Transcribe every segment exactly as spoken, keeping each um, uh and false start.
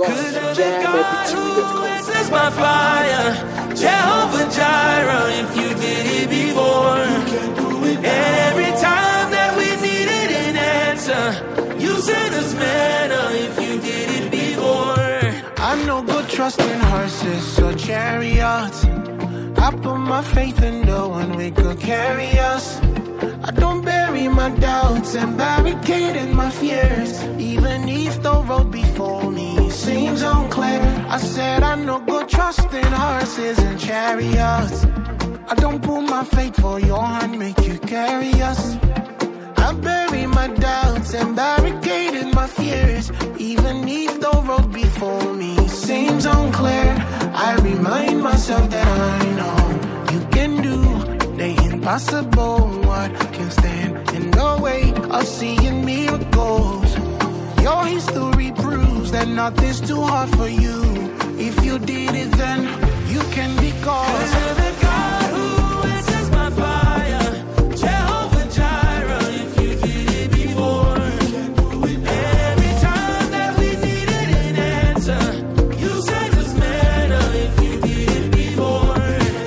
Cause you're the God who answers my fire. Jehovah Jireh, if you did it before. And every time that we needed an answer, you sent us manna if you did it before. I no good trust in horses or chariots. I put my faith in no one we could carry us. I don't bury my doubts and barricade in my fears. Even if the road before me seems unclear, I said I no good trust in horses and chariots. I don't put my faith for your hand, make you carry us. I bury my doubts and barricade in my fears. Even if the road before me seems unclear, I remind myself that I know you can do the impossible. What can stand in the way of seeing miracles? Your history proves that nothing's too hard for you. If you did it, then you can be God. 'Cause you're the God who answers my fire. Jehovah Jireh, if you did it before. And every time that we needed an answer, you sent us manna if you did it before.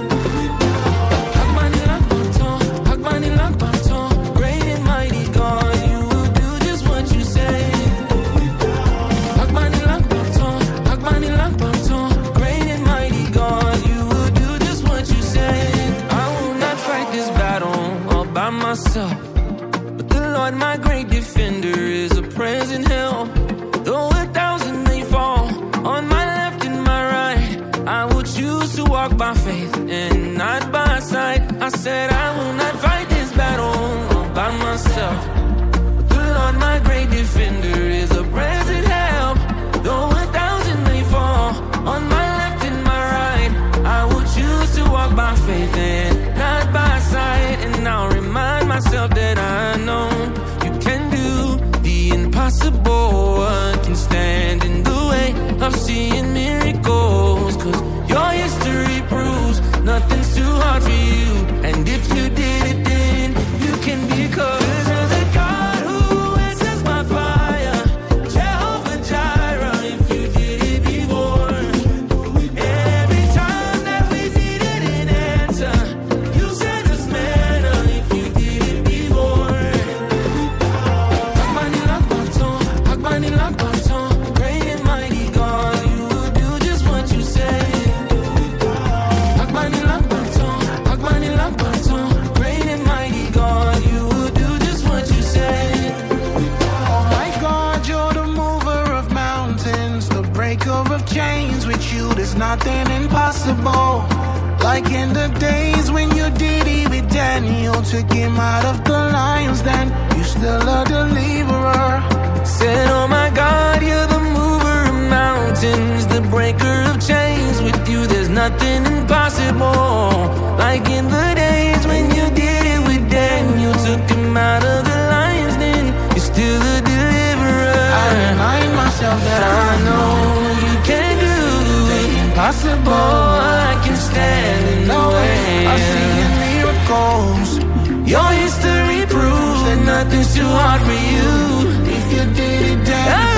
Hakmani Lakbaton, Hakmani Lakbaton, great and mighty God, you will do just what you say. Hakmani Lakbaton, Hakmani Lakbaton, great and mighty God, you will do just what you say. I will not fight this battle all by myself, but the Lord my great defender is a present help. Though a thousand may fall on my left and my right, I will choose to walk by faith and not by sight. I said I will not fight this battle all by myself, but the Lord my great defender is a present help. Though a thousand may fall on my left and my right, I will choose to walk by faith and not by sight. And I'll remind myself that I know you can do the impossible. What can stand in the way of seeing miracles? 'Cause your history proves nothing's too hard for you. And if you did it, then you can be close. You're the God who answers my fire. Jehovah Jireh, if you did it before. Every time that we needed an answer, you sent us manna if you did it before. Hakmani Lakbaton, Hakmani Lakbaton, great and mighty God, you will do just what you say. Hakmani Lakbaton, Hakmani Lakbaton, great and mighty God, you will do just what you say. Oh my God, you're the mover of mountains, the breaker of chains. With you there's nothing impossible. Like in the days when you did it with Daniel, took him out of the lion's den, you still a deliverer. Said, oh my God, you're the mover of mountains, the breaker of chains. With you there's nothing impossible. Like in the days when you did it with Daniel, took him out of the lion's den, you're still a deliverer. I remind myself that I know you can do the impossible. I can stand in the way of seeing miracles. Your history proves that nothing's too hard for you. If you did it, then